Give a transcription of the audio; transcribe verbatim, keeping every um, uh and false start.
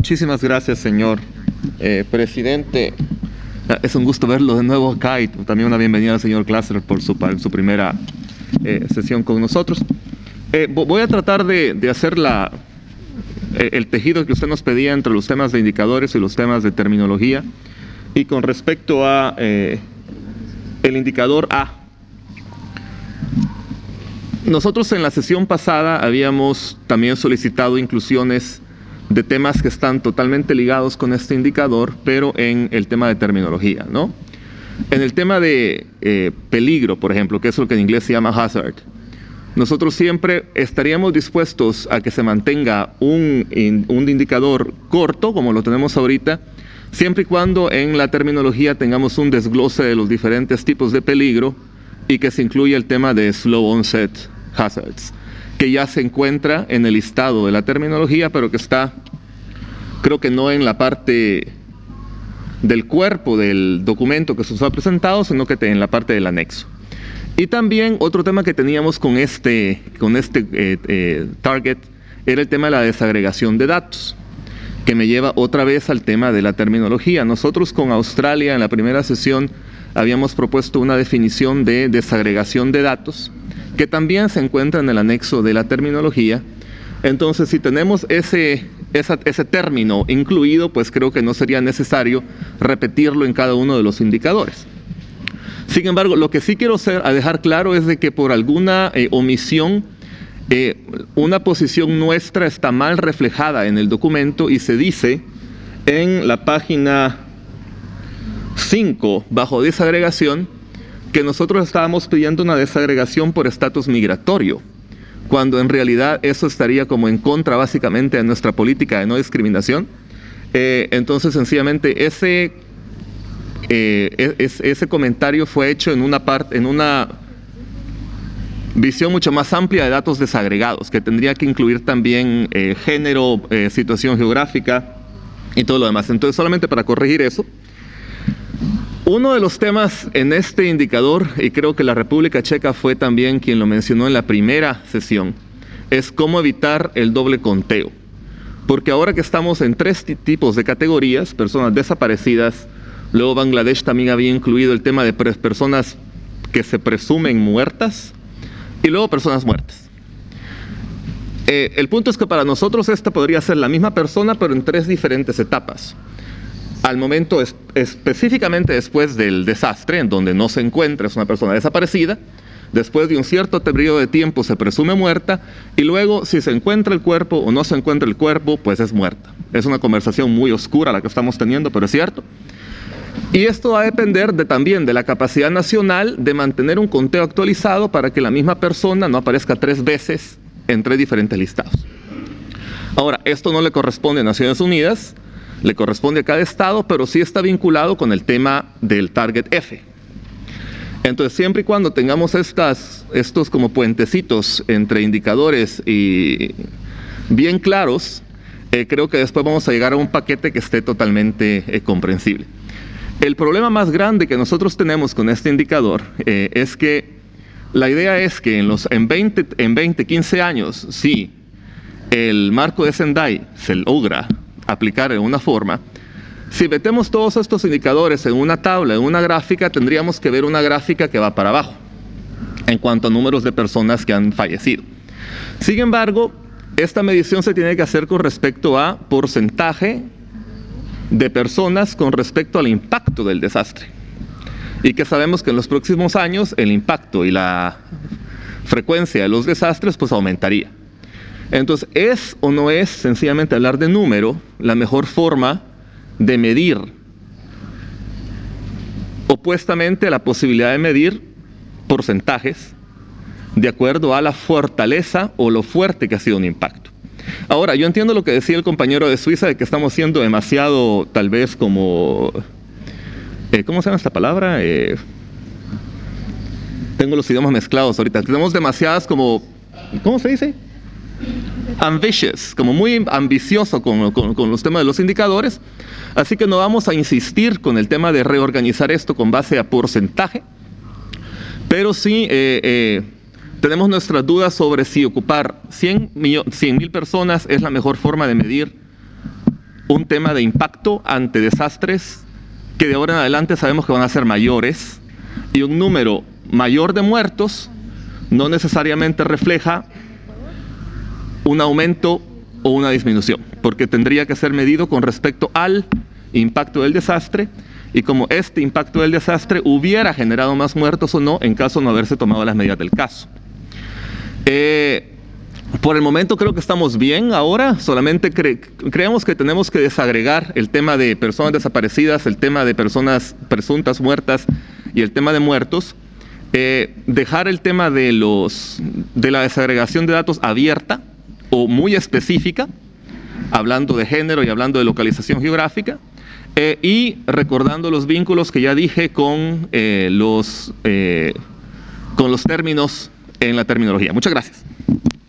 Muchísimas gracias, señor eh, presidente. Es un gusto verlo de nuevo acá y también una bienvenida al señor Glasser por su, su primera eh, sesión con nosotros. Eh, voy a tratar de, de hacer la, eh, el tejido que usted nos pedía entre los temas de indicadores y los temas de terminología. Y con respecto a eh, el indicador A, nosotros en la sesión pasada habíamos también solicitado inclusiones de temas que están totalmente ligados con este indicador, pero en el tema de terminología, ¿no? En el tema de eh, peligro, por ejemplo, que es lo que en inglés se llama hazard, nosotros siempre estaríamos dispuestos a que se mantenga un, un indicador corto, como lo tenemos ahorita, siempre y cuando en la terminología tengamos un desglose de los diferentes tipos de peligro y que se incluya el tema de slow onset hazards, que ya se encuentra en el listado de la terminología, pero que está, creo que no en la parte del cuerpo del documento que se nos ha presentado, sino que en la parte del anexo. Y también otro tema que teníamos con este, con este eh, eh, target era el tema de la desagregación de datos, que me lleva otra vez al tema de la terminología. Nosotros con Australia en la primera sesión habíamos propuesto una definición de desagregación de datos, que también se encuentra en el anexo de la terminología. Entonces, si tenemos ese, esa, ese término incluido, pues creo que no sería necesario repetirlo en cada uno de los indicadores. Sin embargo, lo que sí quiero ser, a dejar claro es de que por alguna eh, omisión, eh, una posición nuestra está mal reflejada en el documento y se dice en la página cinco, bajo desagregación, que nosotros estábamos pidiendo una desagregación por estatus migratorio, cuando en realidad eso estaría como en contra básicamente de nuestra política de no discriminación. Eh, entonces, sencillamente, ese, eh, es, ese comentario fue hecho en una parte, en una visión mucho más amplia de datos desagregados, que tendría que incluir también eh, género, eh, situación geográfica y todo lo demás. Entonces, solamente para corregir eso, uno de los temas en este indicador, y creo que la República Checa fue también quien lo mencionó en la primera sesión, es cómo evitar el doble conteo. Porque ahora que estamos en tres tipos de categorías, personas desaparecidas, luego Bangladesh también había incluido el tema de personas que se presumen muertas, y luego personas muertas. Eh, el punto es que para nosotros esta podría ser la misma persona, pero en tres diferentes etapas. Al momento es, específicamente después del desastre, en donde no se encuentra, es una persona desaparecida, después de un cierto periodo de tiempo se presume muerta, y luego si se encuentra el cuerpo o no se encuentra el cuerpo, pues es muerta. Es una conversación muy oscura la que estamos teniendo, pero es cierto. Y esto va a depender de, también de la capacidad nacional de mantener un conteo actualizado para que la misma persona no aparezca tres veces en tres diferentes listados. Ahora, esto no le corresponde a Naciones Unidas, le corresponde a cada estado, pero sí está vinculado con el tema del Target F. Entonces, siempre y cuando tengamos estas, estos como puentecitos entre indicadores y bien claros, eh, creo que después vamos a llegar a un paquete que esté totalmente eh, comprensible. El problema más grande que nosotros tenemos con este indicador eh, es que la idea es que en, los, en, veinte, en veinte, quince años, si el marco de Sendai se logra aplicar de una forma, si metemos todos estos indicadores en una tabla, en una gráfica, tendríamos que ver una gráfica que va para abajo en cuanto a números de personas que han fallecido. Sin embargo, esta medición se tiene que hacer con respecto a porcentaje de personas con respecto al impacto del desastre, y que sabemos que en los próximos años el impacto y la frecuencia de los desastres pues aumentaría. Entonces, ¿es o no es sencillamente hablar de número la mejor forma de medir, opuestamente a la posibilidad de medir porcentajes de acuerdo a la fortaleza o lo fuerte que ha sido un impacto? Ahora, yo entiendo lo que decía el compañero de Suiza de que estamos siendo demasiado, tal vez como, eh, ¿cómo se llama esta palabra? Eh, tengo los idiomas mezclados ahorita. Tenemos demasiadas como, ¿cómo se dice? Ambitious, como muy ambicioso con, con, con los temas de los indicadores, así que no vamos a insistir con el tema de reorganizar esto con base a porcentaje, pero sí eh, eh, tenemos nuestras dudas sobre si ocupar cien mil personas es la mejor forma de medir un tema de impacto ante desastres que de ahora en adelante sabemos que van a ser mayores, y un número mayor de muertos no necesariamente refleja un aumento o una disminución, porque tendría que ser medido con respecto al impacto del desastre y como este impacto del desastre hubiera generado más muertos o no en caso de no haberse tomado las medidas del caso. Eh, por el momento creo que estamos bien ahora, solamente cre creemos que tenemos que desagregar el tema de personas desaparecidas, el tema de personas presuntas muertas y el tema de muertos, eh, dejar el tema de, los, de la desagregación de datos abierta o muy específica, hablando de género y hablando de localización geográfica, eh, y recordando los vínculos que ya dije con, eh, los, eh, con los términos en la terminología. Muchas gracias.